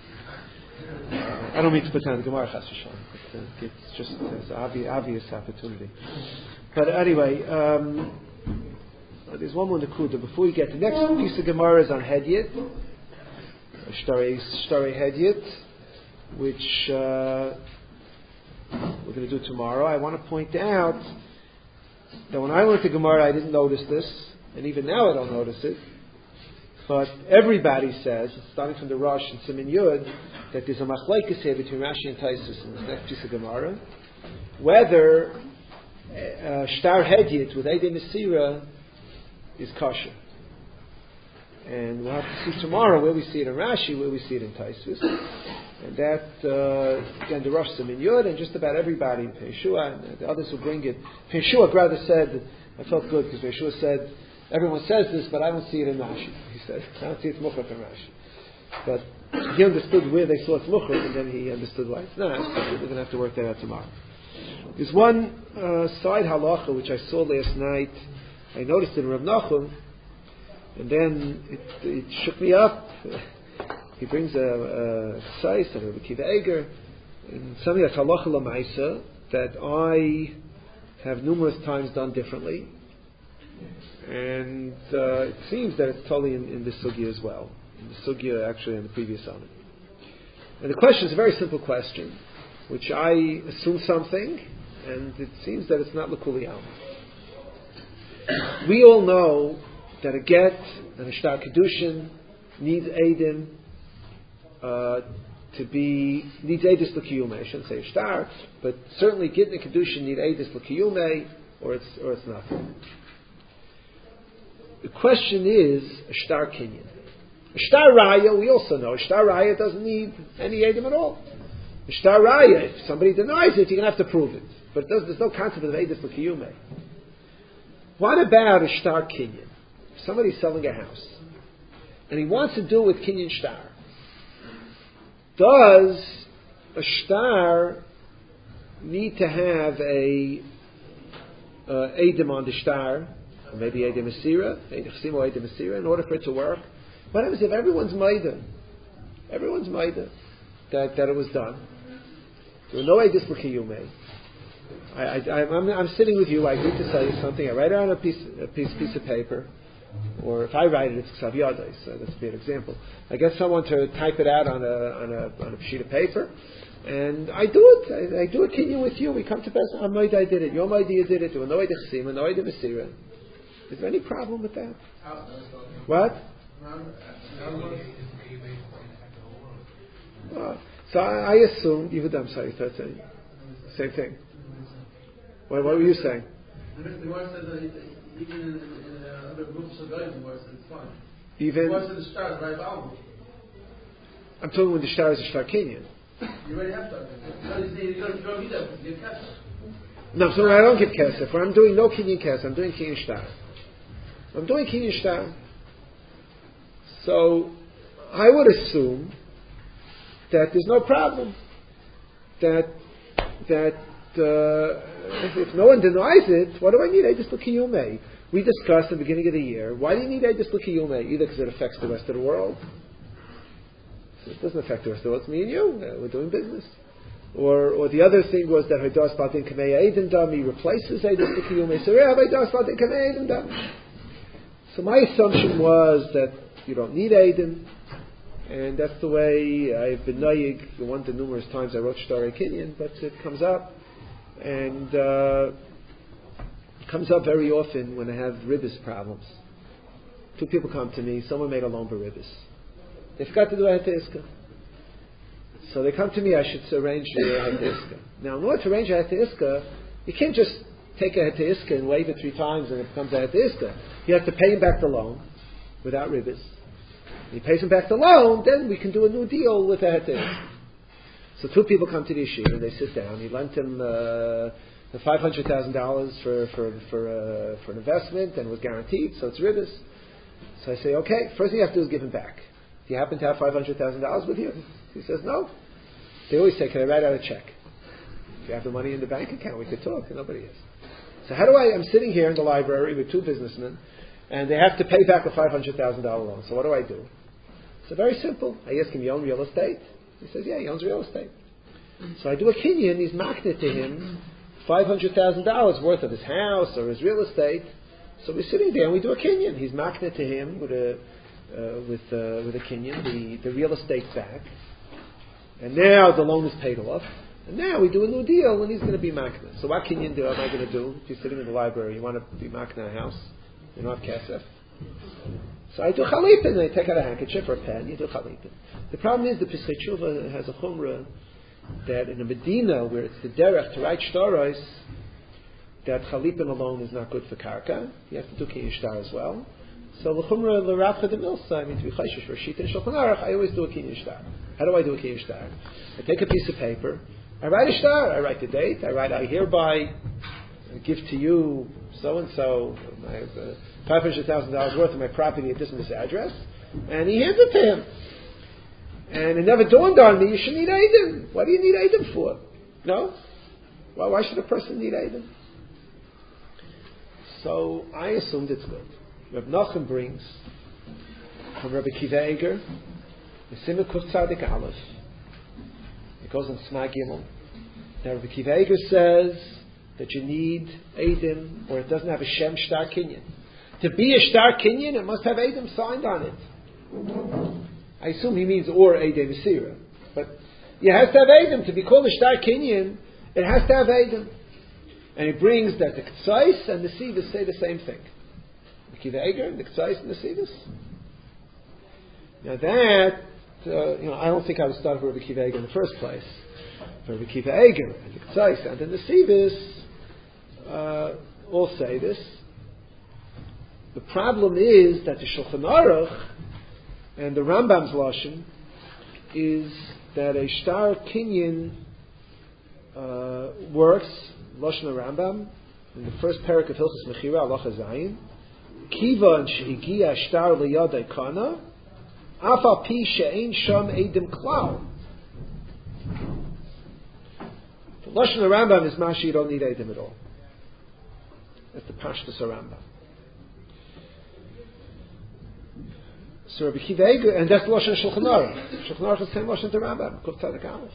I don't mean to put down the Gemara Chas v'Shalom, but it's just an obvious opportunity. But anyway, there's one more Nakuda. Before we get to the next piece of Gemara is on Hedyot, Shtarei Hedyot, which we're going to do tomorrow. I want to point out that when I learned the Gemara, I didn't notice this, and even now I don't notice it. But everybody says, starting from the Rosh and Siman Yud, that there's a machlekes here between Rashi and Taisus in this next piece of Gemara, whether Shtar Hedyot with Eidei Mesira is kosher. And we'll have to see tomorrow where we see it in Rashi, where we see it in Taisus. And that, again, the Rosh Siman Yud, and just about everybody in Yeshua, and the others will bring it. Yeshua rather said, I felt good because Yeshua said, everyone says this, but I don't see it in Rashi. He said, I don't see it's Mukhaf in Rashi. But he understood where they saw it's Mukhaf, and then he understood why it's not. So we're going to have to work that out tomorrow. There's one side halacha which I saw last night. I noticed it in Rav Nachum, and then it shook me up. He brings a Chasais and a Rabbi Akiva Eiger, and something that's halacha l'maisa that I have numerous times done differently. And it seems that it's totally in this sugya as well. In the sugya, actually, in the previous summit. And the question is a very simple question, which I assume something, and it seems that it's not l'kuli alma. We all know that a get and a shtar kedushin needs eidim needs eidus l'kiyumei. I shouldn't say a shtar, but certainly get and kedushin need eidus l'kiyumei, or it's nothing. The question is a shtar kinyan. A shtar raya, we also know, a shtar raya doesn't need any edim at all. A shtar raya, if somebody denies it, you're going to have to prove it. But there's no concept of eidus l'kiyumei. What about a shtar kinyan? If somebody's selling a house, and he wants to do it with kinyan shtar, does a shtar need to have a edim on the shtar, or maybe Eidei Mesira, in order for it to work? What happens if everyone's maida that it was done? There were no Eidus L'Kiyumei. I'm sitting with you, I agree to tell you something, I write it on a piece of paper, or if I write it, it's Ksav Yadai, so that's be an example. I get someone to type it out on a sheet of paper, and I do it. I do a kinyan with you. We come to Pesach, I'm maida I did it, your maida you did it, there were no Eidei Chesima, no Eidei Mesira. Is there any problem with that? What? So I assume, I'm sorry, same thing. What were you saying? The Gemara says that even in to the groups of guys and worse, it's fine. Even Worse than the stars, right? Album. I'm talking when the star is a star Kenyan. You already have to. You don't need that because you have cash. No, so I don't give kesef. When I'm doing no Kenyan kesef, I'm doing Kenyan star. I'm doing Kenyan star. So I would assume that there's no problem. That if no one denies it, what do I need Eidus L'Kiyumei? We discussed at the beginning of the year, why do you need Eidus L'Kiyumei? Either because it affects the rest of the world. So it doesn't affect the rest of the world. It's me and you. We're doing business. Or the other thing was that Haidas Batin Kamei Eidin Dami replaces Eidus L'Kiyumei. So yeah, Haidas Batin Kamei Eidin Dami. So my assumption was that you don't need Eidin. And that's the way I've been naig. One of the numerous times I wrote Shtar Kenyan, but it comes up. And it comes up very often when I have ribbis problems. Two people come to me, someone made a loan for ribbis. They forgot to do a heteiska. So they come to me, I should arrange a heteiska. Now, in order to arrange a heteiska, you can't just take a heteiska and wave it 3 times and it becomes a heteiska. You have to pay him back the loan without ribbis. He pays him back the loan, then we can do a new deal with a heteiska. So 2 people come to the yeshiva and they sit down. He lent him the $500,000 for an investment and it was guaranteed, so it's ribbis. So I say, okay, first thing you have to do is give him back. Do you happen to have $500,000 with you? He says, no. They always say, can I write out a check? If you have the money in the bank account, we could talk. Nobody is. So how do I'm sitting here in the library with 2 businessmen, and they have to pay back a $500,000 loan. So what do I do? So very simple. I ask him, you own real estate? He says, yeah, he owns real estate. So I do a kinyan, he's maknet to him $500,000 worth of his house or his real estate. So we're sitting there and we do a kinyan. He's maknet to him with a kinyan, the real estate back. And now the loan is paid off. And now we do a new deal and he's going to be maknet. So what kinyan am I going to do? If you're sitting in the library, you want to be maknet a house, you don't have kesef. So I do chalipin, I take out a handkerchief or a pen, you do chalipin. The problem is the Pesach Tshuva has a chumrah that in a Medina where it's the derech to write shtaros, that chalipin alone is not good for karka. You have to do kinyan shtar as well. So the chumrah l'ravcha de milsa, I mean to be chayshish for shita and shulchan aruch, I always do a kinyan shtar. How do I do a kinyan shtar? I take a piece of paper, I write a shtar, I write the date, I hereby give to you so and so $500,000 worth of my property at this and this address, and he hands it to him. And it never dawned on me, you should need Eidim. What do you need Eidim for? No? Well, why should a person need Eidim? So I assumed it's good. Reb Nachum brings from Rabbi Kiva Eger, the Simon Kuf Tzadik Aleph. It goes on Smag Gimel. Now Rabbi Kiva Eger says that you need Eidim, or it doesn't have a Shem Shtar Kinyan. To be a Shtar Kinyan, it must have Eidim signed on it. I assume he means or Eidim Mesira. But it has to have Eidim. To be called a Shtar Kinyan, it has to have Eidim. And he brings that the Ktsais and the Sivas say the same thing. The Kiva Eger, the Ktsais and the Sivas. Now that, I don't think I would start with Rabbi Kiva Eger in the first place. For Rabbi Kiva Eger and the Ktsais and then the Sivas all say this. The problem is that the Shulchan Aruch and the Rambam's Lashon is that a Shtar Kinyan works, Lashon Rambam, in the first parak of Hilchos Mechira, Halacha Zayin, Kivan she'igia shtar liyadei kana, afal pi she'ein sham eidim klal. The Lashon Rambam is Mashi, you don't need eidim at all. That's the Pashtus Rambam. So Rabbi Kiva Eger, and that's the Lashon Shulchan Aruch. Shulchan Aruch is the same Lashon to Rambam, Kuf Tzadik Aleph.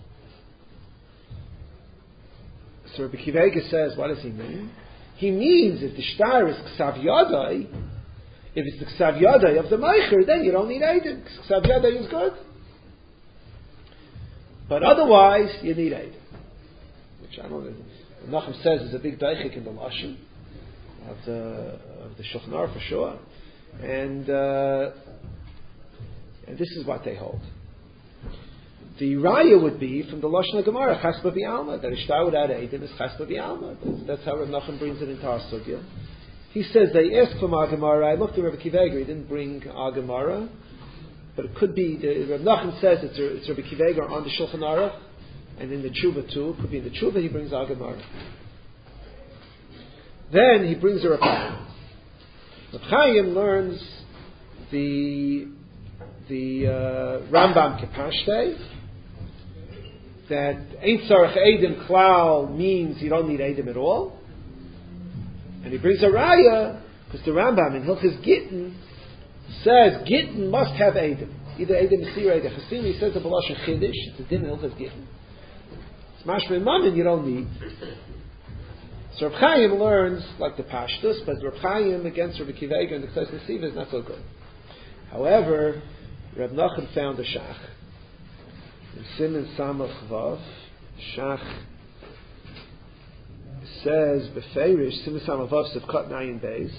So Rabbi Kiva Eger says, what does he mean? He means if the shtar is Ksav Yadai, if it's the Ksav Yadai of the Meicher, then you don't need Eidim. Ksav Yadai is good. But otherwise, you need Eidim. Which I don't know, Nachum says is a big daichik in the Lashon of the Shulchan Aruch for sure. And this is what they hold. The raya would be from the Lashon Gemara, Chaspa B'Alma, that a shtar without Eidim is Chaspa B'Alma. That's how Rav Nachum brings it into our sugya. He says they asked from Agamara. I looked at Rabbi Akiva Eiger. He didn't bring Agamara, but it could be. Rabbi Nachum says it's Rabbi Akiva Eiger on the Shulchan Aruch, and in the Tshuva too. It could be in the Tshuva he brings Agamara. Then he brings a Reb Chaim. Reb Chaim learns the Rambam Kepashte, that Ein Tzarech Eidim Klal means you don't need Eidim at all. And he brings a Raya, because the Rambam in Hilchos Gittin says Gittin must have Eidim. Either Eidim Mesira, Eidim Chasim. He says the B'lashon Chiddush, it's a din in Hilchos Gittin. It's Mashma Mammon you don't need. So Reb Chaim learns like the Pashtus, but Reb Chaim against Rabbi Akiva Eiger and the K'tais Nesiva is not so good. However, Reb Nachum found a Shach. In Siman Samach Vav, Shach says, Befeirish, Siman Samach Vav, Sivkot Nayin Beis.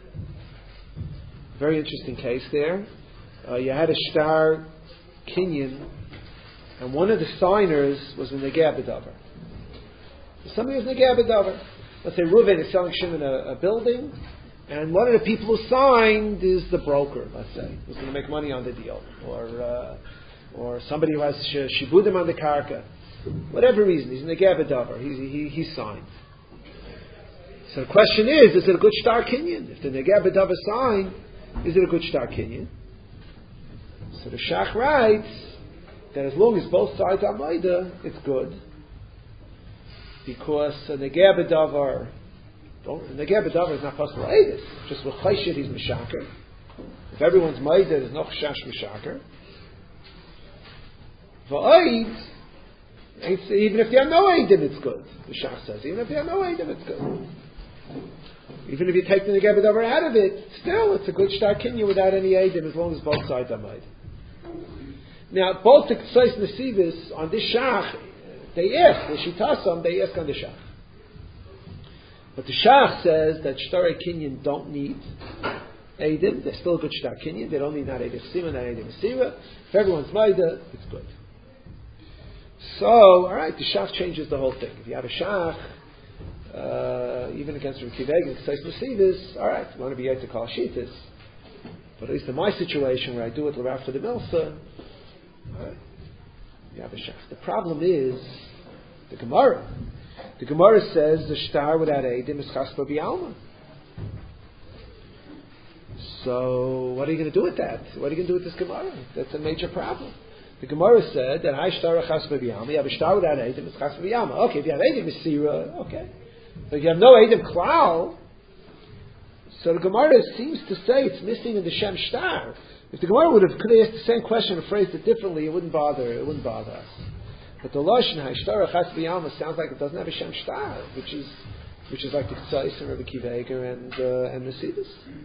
Very interesting case there. You had a star Kinyan, and one of the signers was a Negeh B'Davar. Somebody was Negeh B'Davar. Let's say Reuven is selling Shimon a building, and one of the people who signed is the broker, let's say, who's going to make money on the deal. Or somebody who has shibudim on the karka. Whatever reason, he's Negeh B'Davar. He signed. So the question is it a good star Kinyan? If the Negeh B'Davar signed, is it a good star Kinyan? So the Shach writes that as long as both sides are Maida, it's good. Because a Negeh B'Davar is not possible Eidus. Just with Chayshit he's Meshaker. If everyone's Maida, there's no Chash Meshaker. V'Oid, even if you have no Eidim, it's good. The Shach says, even if you have no Eidim, it's good. Even if you take the Negeh B'Davar out of it, still it's a good Shtar Kinyan without any Eidim as long as both sides are Maida. Now, both the K'tais Nesivis on this Shach, they ask, the Shitasam, they ask on the Shach. But the Shach says that Shtarei Kinyan don't need Eidim. They're still a good Shtar Kinyan. They don't need not Eidim Sima, not Eidim Mesira. If everyone's Maida, it's good. So, alright, the Shach changes the whole thing. If you have a Shach, even against Rabbi Akiva Eiger and K'tais Nesivis, alright, you want to be able to call Shitas. But at least in my situation where I do it after the Milsa, alright, you have a Shach. The problem is the Gemara. The Gemara says the star without Eidim is Chaspa B'Alma. So what are you going to do with that? What are you going to do with this Gemara? That's a major problem. The Gemara said that Hai Shtar Chaspa B'Alma. You have a star without Eidim, it's Chaspa B'Alma. Okay, if you have Eidim Mesira, okay. But if you have no Eidim Klal, so the Gemara seems to say it's missing in the Shem Shtar. If the Gemara could have asked the same question and phrased it differently, it wouldn't bother us. But the Lashon Hashtar Chas B'Yalma sounds like it doesn't have a Shem Shtar, which is like the K'tais and Rabbi Akiva Eiger and Nesivis.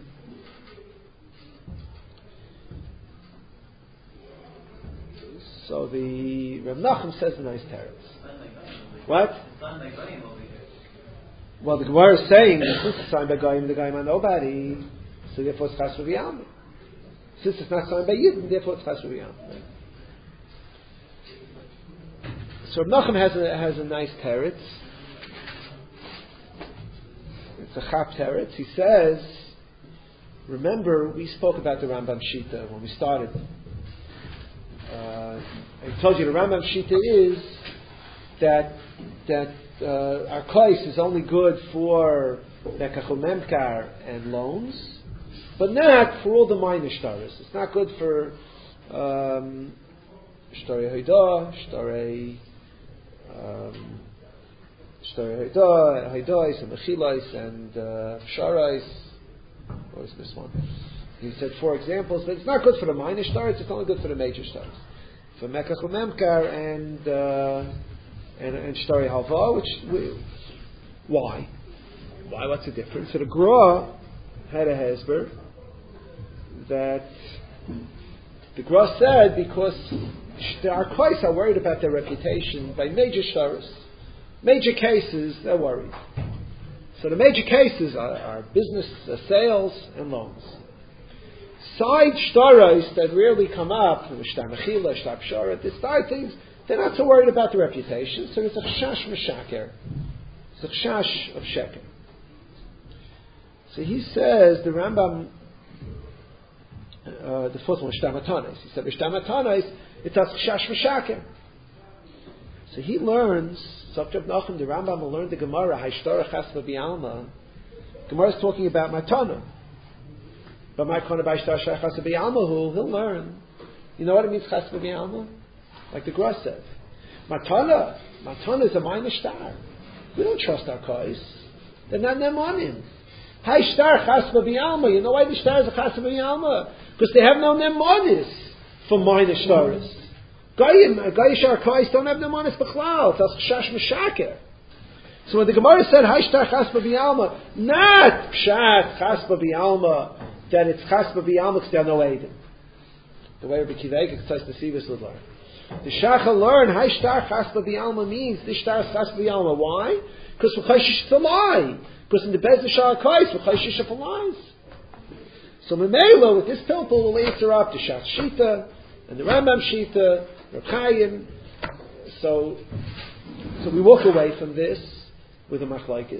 So the Reb Nachum says a nice teretz. What? Well, the Gemara is saying that since it's signed by Goyim, the Goyim are nobody, so therefore it's Chas B'Yalma. Since it's not signed by Yidden, therefore it's Chas B'Yalma. So Reb Nachum has a nice teretz. It's a chap teretz. He says, remember we spoke about the Rambam Shita when we started. I told you the Rambam Shita is that our kais is only good for Nekachul Memkar and loans, but not for all the minor shtaris. It's not good for Shtarei Haidah, Haidais and Mechilais and Sharais. What was this one? He said 4 examples, but it's not good for the minor stars, it's only good for the major stars. For Mekach Memkar and Shtarei Halva, why? What's the difference? So the Gra had a hesber that the Gra said because our Kais are worried about their reputation by major stars. Major cases, they're worried. So the major cases are business, sales, and loans. Side shtaros that rarely come up, shtar mechila, shtar pshara, these side things, they're not so worried about the reputation, so it's a chash meshaker. It's a chash of sheker. So he says, the Rambam, the first one, Shtamatanis. He said, Shtamatanis, it's as Chash V'Shaker. So he learns, Dr. Nachum, the Rambam will learn the Gemara, Haishtara Chasva B'Alma. Gemara is talking about Matana. But my Kona Haishtara Chasva B'Alma, he'll learn. You know what it means, Chasva B'Alma? Like the Gra said. Matana is a minor star. We don't trust our kais. They're not nemanim. Haishtar Chasva B'Alma. You know why the star is a Chasva B'Alma? Because they have no nemanis for minor stars. Gayish our kais don't have nemanis b'chlal. That's Chash Meshaker. So when the Gemara said Haishtar Chasva B'Alma, not Pshat Chasva B'Alma, that it's Chasva B'Alma because there are no Eidim. The way Rabbi Kivek says the Sivas would learn. The Shacha learn Haishtar Chasva B'Alma means this star is Chasva B'Alma. Why? Because V'chayshish Thalai. Because in the Bez Shah Kais, V'chayshish Thalais. So Memela with this pilpul will answer up the Shach Shita and the Rambam Shita, Reb Chaim. So we walk away from this with a machlaikis.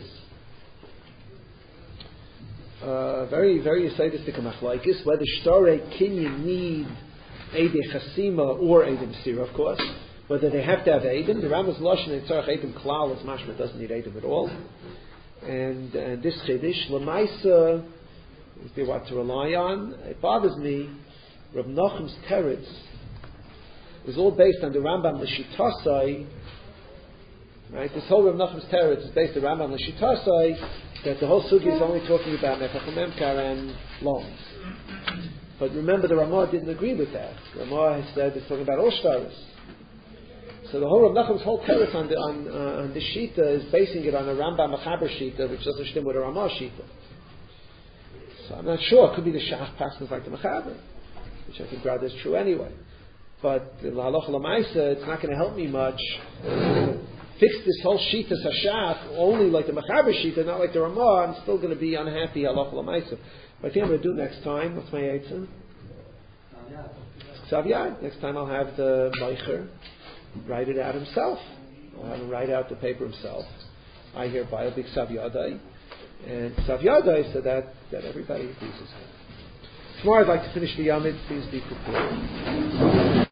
Very, very ascetic machlaikis. Whether Shtare Kinyan need Eidei Chasima or Eidei Mesira, of course. Whether they have to have Eidim. The Rambam's Lashon and Tzarech Eidim Klal is mashma doesn't need Eidim at all. And this Chiddush, Lamaisa, is there what to rely on? It bothers me. Reb Nachum's Teretz is all based on the Rambam L'Shitasai. Right? This whole Reb Nachum's Teretz is based on the Rambam L'Shitasai, that the whole sugi is only talking about Nefach Memkar and loans. But remember, the Ramah didn't agree with that. The Ramah has said it's talking about all stars. So the whole Reb Nachum's whole teretz on this shita is basing it on a Rambam Mechaber shita, which doesn't stem with a Ramah shita. So I'm not sure. It could be the Shach passes like the Mechaber, which I think rather is true anyway. But the Halacha L'Maisa, it's not going to help me much. Fix this whole shita Sashach only like the Mechaber shita, not like the Ramah. I'm still going to be unhappy Halacha L'Maisa. But I think I'm going to do it next time. What's my eitzah? Savyad. Next time I'll have the Meicher write it out himself. I'll have him write out the paper himself. I hereby a big Savyadai. And Savyadai so that everybody agrees with him. Tomorrow I'd like to finish the Yamid. Please be prepared.